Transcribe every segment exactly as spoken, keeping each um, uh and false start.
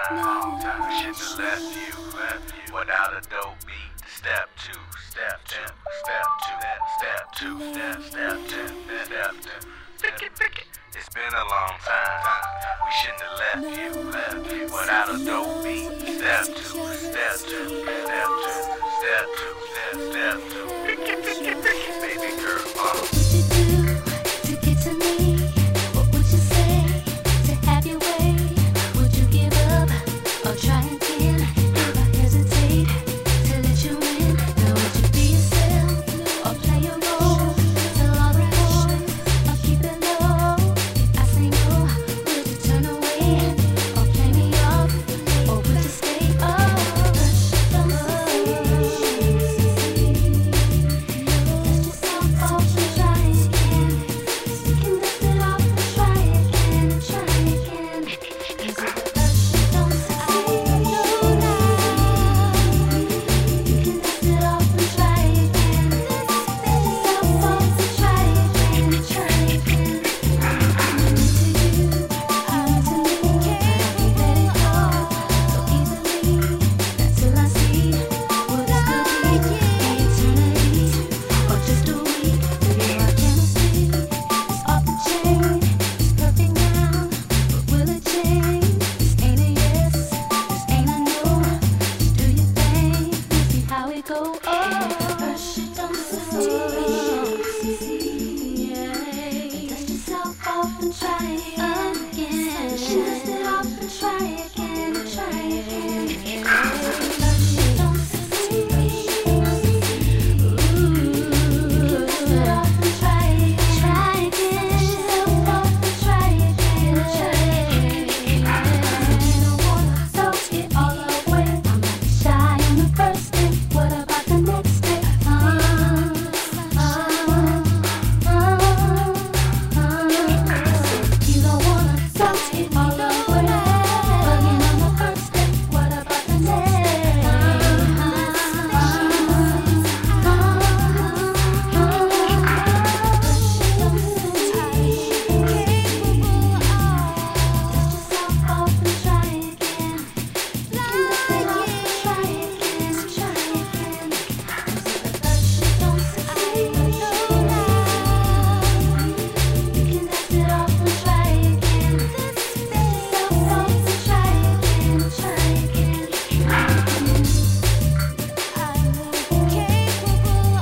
time, long time. I shouldn't have left you, left you without a dope beat. Step two, step two, step two, step two, step, step two, step two. Pick it, pick it. It's been a long time. We shouldn't have left you, left you without a dope beat. Step two, step two, step two, step two, step, step two. Pick it, pick it, pick it, baby girl. Uh. What would you do to get to me? What would you say to have your way? Would you give up or try again? If I hesitate to let you in, now would you be yourself or play your role? Tell all the boys or keep it low. If I say no, would you turn away or play me off? Or would you stay? Oh, don't go, oh, first you don't succeed, yeah. Dust yourself off and try again. Dust it off and try again, and try again. First you don't succeed, ooh, dust it off and try again, try again. Dust yourself off and try again, and try again. You don't wanna throw it all away. I'm not shy on the first day. What about the next day? Uh, uh, uh, uh. You don't wanna stop it all away. Bugging on the first day. What about the next day? Uh, uh, uh, Dust yourself off and try again. You can dust it off and try again, try again. First you don't succeed, you can dust it off and try again. Dust yourself off and try again, try again. I'm capable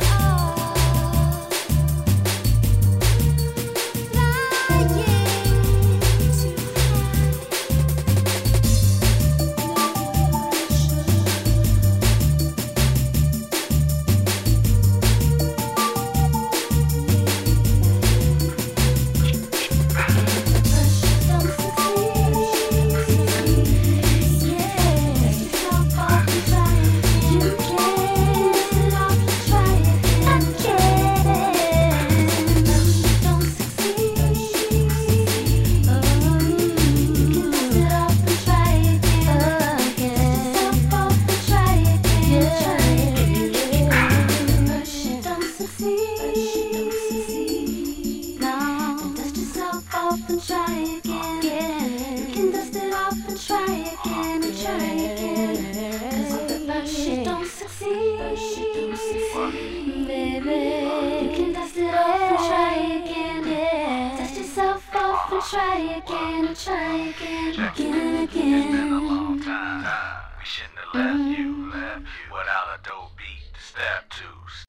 and try again. You can dust it off and try again and try again. Cause if at first you don't succeed, baby, you can dust it off and try again. Dust yourself off and try again and try again, again and again. It's been a long time. We shouldn't have left you, left you without a dope beat. Step two.